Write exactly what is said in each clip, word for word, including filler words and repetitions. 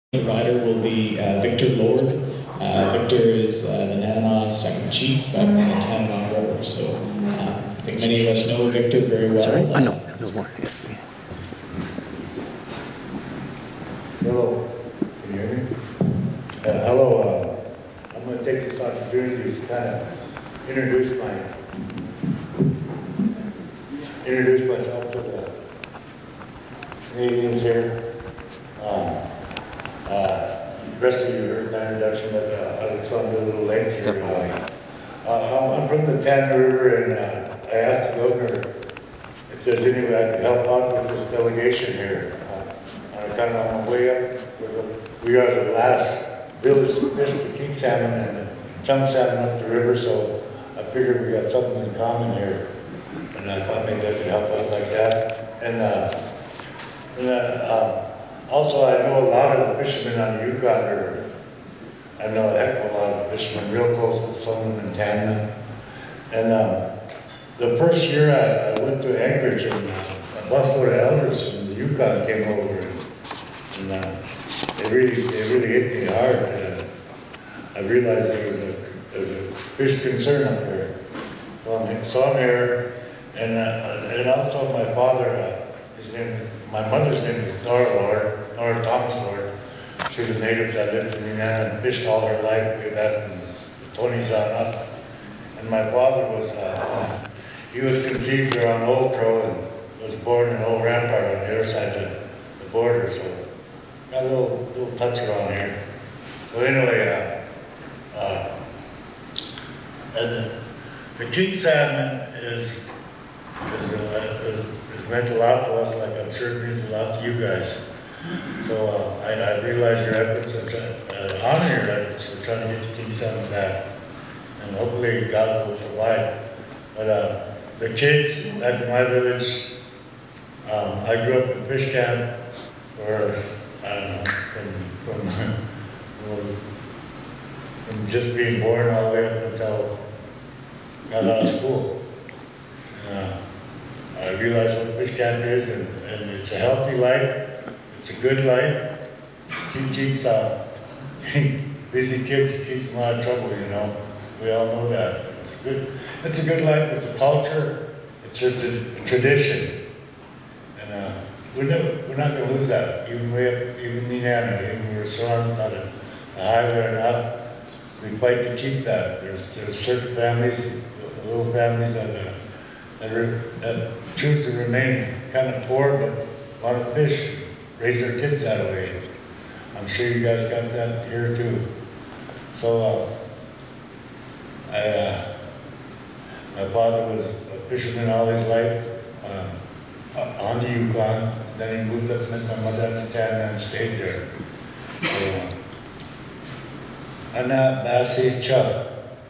Provider will be uh, Victor Lord. Uh, Victor is uh, the Nanana second chief of the Tanana River. So uh, I think many of us know Victor very well. Sorry? Uh, I know, no more. Yeah. Hello, can you hear me? Uh, hello, uh, I'm going to take this opportunity to kind of introduce my introduce myself to the Canadians here. Um, uh, the rest of you heard my introduction, but uh, I just want to do a little length Step here. away. Uh, I'm from the Tana River, and uh, I asked the governor if there's any way I could help out with this delegation here. Uh, I'm kind of on my way up. We are the last village to fish the king salmon and chum salmon up the river, so I figured we got something in common here. And I thought maybe I could help out like that. And, uh, and uh, um, also I know a lot of the fishermen on the Yukon River. I know a heck of a lot of fishermen, real close to some of them in Tanana. And um, the first year I, I went to Anchorage, and uh, a busload of elders from the Yukon came over, and, and uh, they really, they really hit me hard. Uh, I realized there was a, there was a fish concern up there. So I'm, so I'm here, and uh, and also my father, uh, his name, my mother's name is Nora Lord, Nora Thomas Lord. She's a native that lived in Indiana and fished all her life. We've had from the twenties on up. And my father was, uh, he was conceived around Old Crow and was born in Old Rampart on the other side of the border. So got a little, little touch around here. So anyway, uh, uh, and the, the king salmon is, is, uh, is, is meant a lot to us, like I'm sure it means a lot to you guys. So uh, I, I realize your efforts, are try, uh, honor your efforts for trying to get the king salmon back. And hopefully God will provide. But uh, the kids back in my village, um, I grew up in fish camp, or I don't know, from, from, from just being born all the way up until I got out of school. Uh, I realized what fish camp is, and, and it's a healthy life. It's a good life. It keeps uh, busy kids, it keeps them out of trouble, you know. We all know that. It's a good, it's a good life. It's a culture. It's just a, a tradition, and uh, we're never, we're not going to lose that. Even we, have, even me and even we're surrounded by the, the highway or not, we fight to keep that. There's there's certain families, the little families that uh, that, are, that choose to remain kind of poor but want to fish, raise their kids that way. I'm sure you guys got that here too. So. Uh, I, uh, my father was a fisherman all his life uh, on the Yukon. Then he moved up and met my mother in Tanana and stayed there. So, Anna Basi Chuck.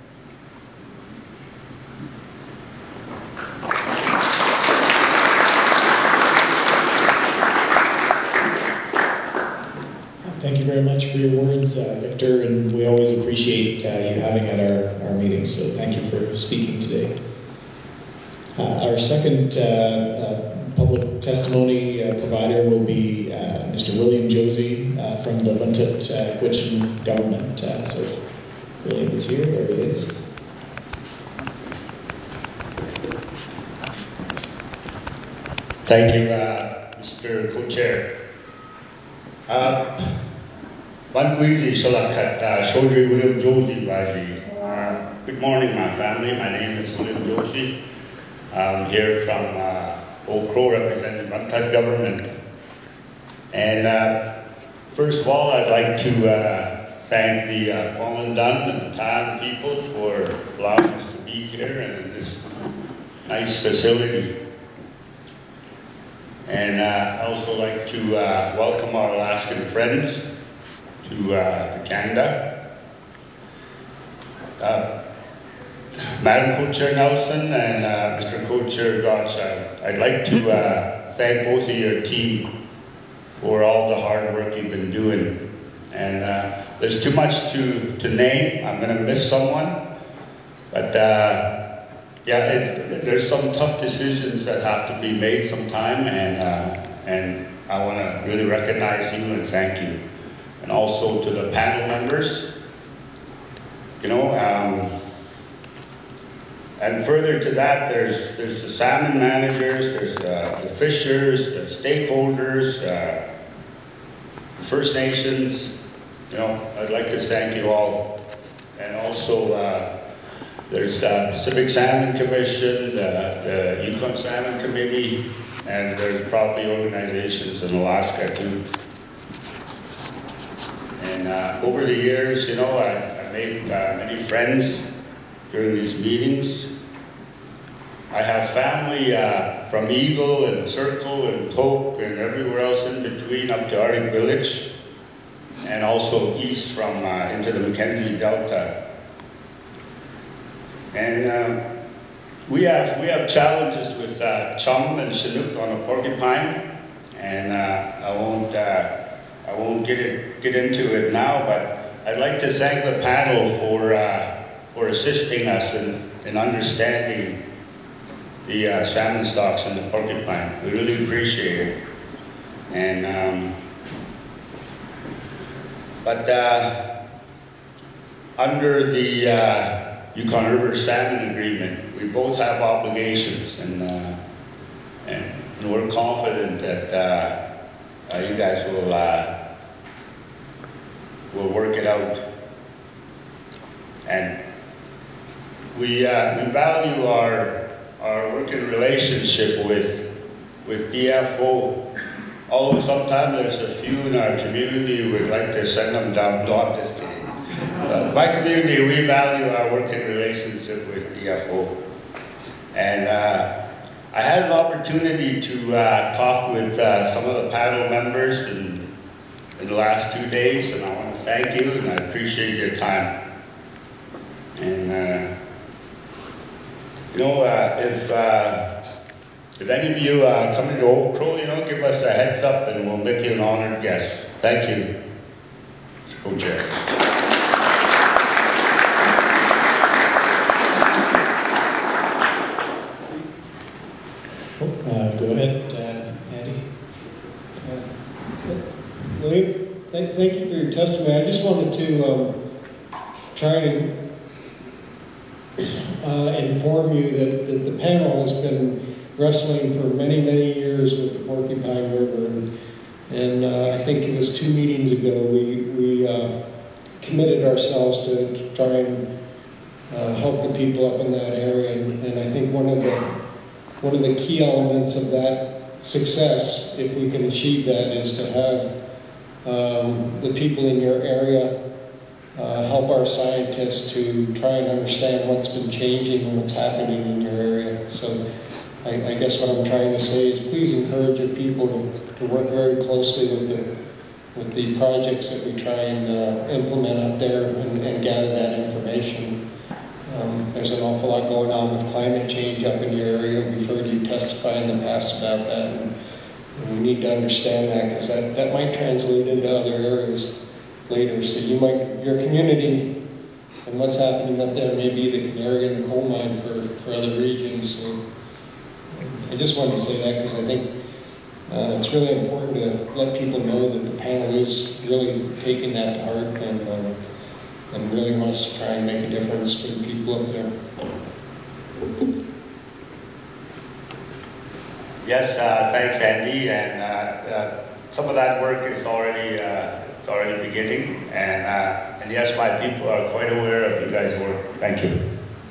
Thank you very much for your words, uh, Victor, and we always appreciate uh, you having at our, our meetings, so thank you for speaking today. Uh, our second uh, uh, public testimony uh, provider will be uh, Mister William Josie uh, from the Lintott uh, Gwich'in government. Uh, so William is here, there he is. Thank you, uh, Mister Co-Chair. Uh, Banguizi Shalakat, Shoji William Josie Raji. Good morning, my family. My name is William Josie. I'm here from uh, Old Crow, representing Lintott government. And uh, first of all, I'd like to uh, thank the uh, Fallen Dunn and Tan people for allowing us to be here and in this nice facility. And uh, I'd also like to uh, welcome our Alaskan friends to, uh, to Canada. Uh, Madam Co-Chair Nelson and uh, Mister Co-Chair Gotch, uh, I'd like to uh, thank both of your team for all the hard work you've been doing. And uh, there's too much to, to name. I'm going to miss someone. But uh, yeah, it, there's some tough decisions that have to be made sometime. And, uh, and I want to really recognize you and thank you. and also to the panel members. You know, um, and further to that, there's there's the salmon managers, there's uh, the fishers, the stakeholders, uh, the First Nations. You know, I'd like to thank you all, and also uh, there's the Pacific Salmon Commission, the, the Yukon Salmon Committee, and there's probably organizations in Alaska too. And uh, over the years, you know, I, I made uh, many friends during these meetings. I have family uh, from Eagle and Circle and Pope and everywhere else in between up to Arctic Village, and also east from uh, into the Mackenzie Delta. And uh, we have we have challenges with uh, chum and chinook on a porcupine, and uh, I won't uh, I won't get it get into it now, but I'd like to thank the panel for uh, for assisting us in, in understanding the uh, salmon stocks and the porcupine. We really appreciate it. And um, but uh, under the uh, Yukon River Salmon Agreement, we both have obligations, and uh, and, and we're confident that uh, uh, you guys will uh, will work it out. And we uh, we value our our working relationship with with D F O. Although sometimes there's a few in our community who would like to send them down block this day. Uh, my community, we value our working relationship with D F O. And uh, I had an opportunity to uh, talk with uh, some of the panel members in, in the last two days, and I want to thank you, and I appreciate your time. And uh, you know, uh, if uh, if any of you uh, come into Oak Crow, you know, give us a heads up, and we'll make you an honored guest. Thank you, Co-Chair. Uh, go ahead, uh, Andy. Uh, William, thank, thank you for your testimony. I just wanted to um, try to uh, inform you that, that the panel has been wrestling for many, many years with the Porcupine River. And, and uh, I think it was two meetings ago we, we uh, committed ourselves to, to try and uh, help the people up in that area. And, and I think one of the one of the key elements of that success, if we can achieve that, is to have um, the people in your area uh, help our scientists to try and understand what's been changing and what's happening in your area. So I, I guess what I'm trying to say is please encourage your people to, to work very closely with the with the projects that we try and uh, implement up there and, and gather that information. Um, there's an awful lot going on with climate change up in your area. We've heard you testify in the past about that, and, and we need to understand that because that, that might translate into other areas later. So you might, your community and what's happening up there may be the canary in the coal mine for, for other regions. So I just wanted to say that because I think uh, it's really important to let people know that the panel is really taking that to heart and um, and really wants to try and make a difference for the people up there. Yes, uh, thanks, Andy. And uh, uh, some of that work is already uh, it's already beginning. And uh, and yes, my people are quite aware of you guys' work. Thank you.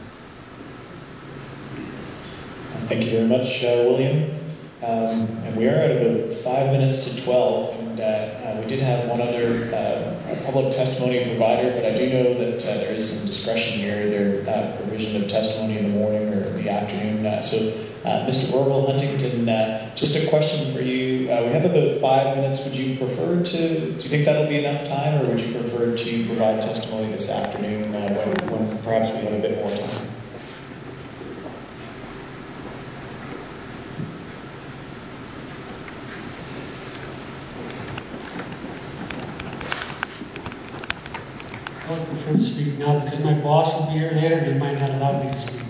Thank you very much, uh, William. Um, and we are at about five minutes to twelve, and uh, uh, we did have one other uh, public testimony provider, but I do know that uh, there is some discretion here, their uh, provision of testimony in the morning or in the afternoon. Uh, so, uh, Mister Orville Huntington, uh, just a question for you. Uh, we have about five minutes. Would you prefer to, do you think that'll be enough time, or would you prefer to provide testimony this afternoon uh, when, when perhaps we have a bit more time? I would prefer to speak now because my boss will be here later and he might not allow me to speak.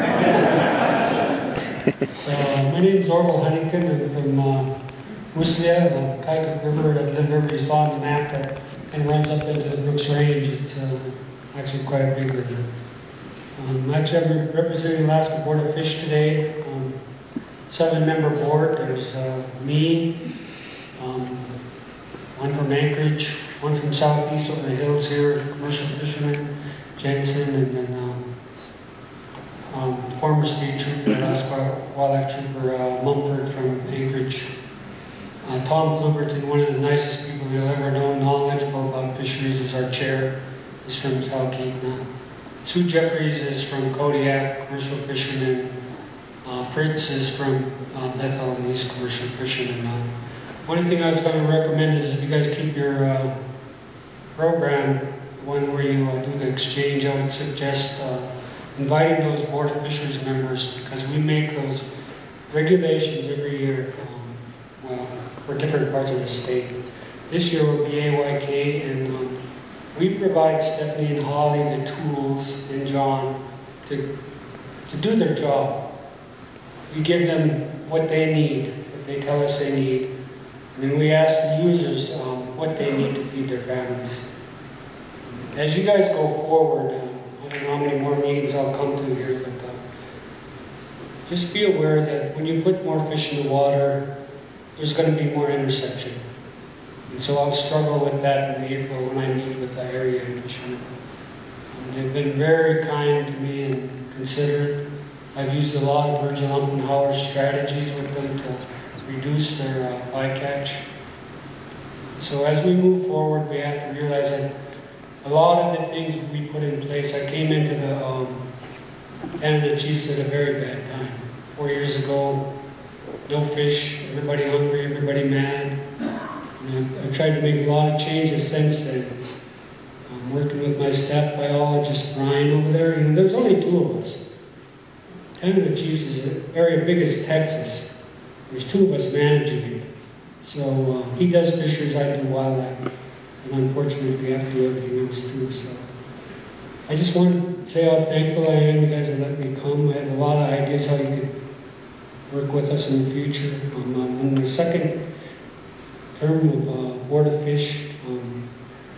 So, uh, my name is Orville Huntington. I'm from uh, Whistler, the Kaika River, that Little River you saw on the map that and runs up into the Brooks Range. It's uh, actually quite a big river. Um, actually, I'm representing Alaska Board of Fish today. Um, seven-member board. There's uh, me, um, one from Anchorage, one from southeast over the hills here, commercial fisherman, Jensen, and then um, um, former state trooper, Alaska wildlife trooper uh, Mumford from Anchorage. Uh, Tom Bluberton, one of the nicest people you'll ever know, knowledgeable about fisheries, is our chair. He's from Talkeetna. Sue Jeffries is from Kodiak, commercial fisherman. Uh, Fritz is from uh, Bethel, and he's commercial fisherman. Uh, one thing I was going to recommend is if you guys keep your uh, program, one where you uh, do the exchange, I would suggest uh, inviting those Board of Fisheries members, because we make those regulations every year, um, well, for different parts of the state. This year will be A Y K, and um, we provide Stephanie and Holly the tools, and John, to, to do their job. We give them what they need, what they tell us they need, and then we ask the users um, what they need to feed their families. As you guys go forward, uh, I don't know how many more meetings I'll come to here, but uh, just be aware that when you put more fish in the water, there's going to be more interception. And so I'll struggle with that in April when I meet with the area fishermen. Um, they've been very kind to me and considerate. I've used a lot of Virgil Humpenhauer strategies with them to reduce their uh, bycatch. So as we move forward, we have to realize that a lot of the things we put in place, I came into the um, Canada Chiefs at a very bad time. Four years ago, no fish, everybody hungry, everybody mad. And I've, I've tried to make a lot of changes since then. I'm working with my staff biologist, Brian, over there. You know, there's only two of us. Canada Chiefs is an area big as Texas. There's two of us managing it. So uh, he does fisheries, I do wildlife. And unfortunately, we have to do everything else too. So I just want to say how thankful I am you guys have let me come. I have a lot of ideas how you could work with us in the future. Um, I'm in the second term of uh, Board of Fish. Um,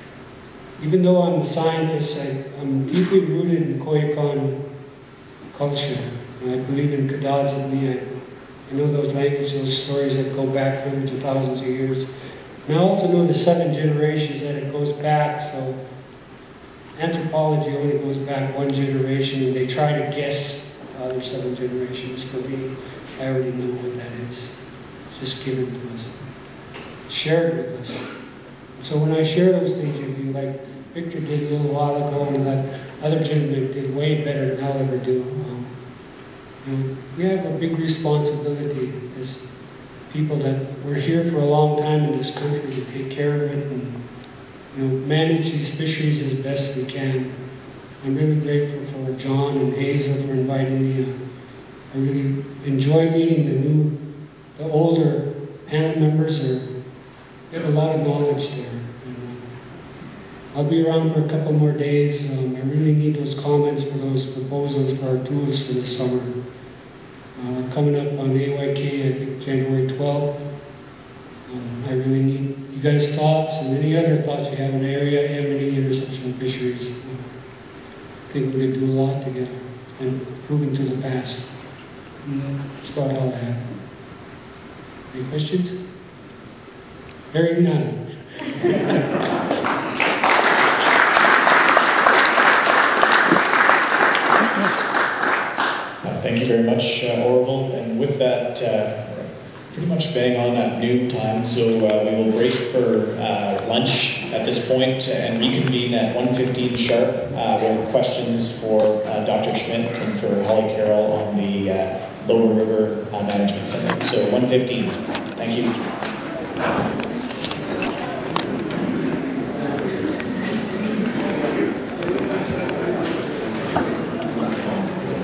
even though I'm a scientist, I, I'm deeply rooted in Koyukon culture. And I believe in Kadadzimi. I, I know those languages, those stories that go back hundreds of thousands of years. And I also know the seven generations that it goes back, so anthropology only goes back one generation, and they try to guess the other seven generations. For me, I already know what that is. It's just given to us, shared with us. And so when I share those things with you, like Victor did a little while ago, and that other gentleman did way better than I'll ever do, um, you know, we have a big responsibility as people that we're here for a long time in this country to take care of it and, you know, manage these fisheries as best we can. I'm really grateful for John and Hazel for inviting me. I really enjoy meeting the new, the older panel members. Are, we have a lot of knowledge there. And, uh, I'll be around for a couple more days. Um, I really need those comments for those proposals for our tools for the summer. Uh, we're coming up on A Y K, I think January twelfth. Um, I really need you guys' thoughts and any other thoughts you have in the area, Amity, interception fisheries. Uh, I think we could do a lot together. It's been proven to the past. And that's about all I have. Any questions? Hearing none. Uh, thank you very much, uh, Orville. And with that, uh, we're pretty much bang on at noon time, so uh, we will break for uh, lunch at this point and reconvene at one fifteen sharp uh, with questions for uh, Doctor Schmidt and for Holly Carroll on the uh, Lower River uh, Management Center. So one fifteen. Thank you.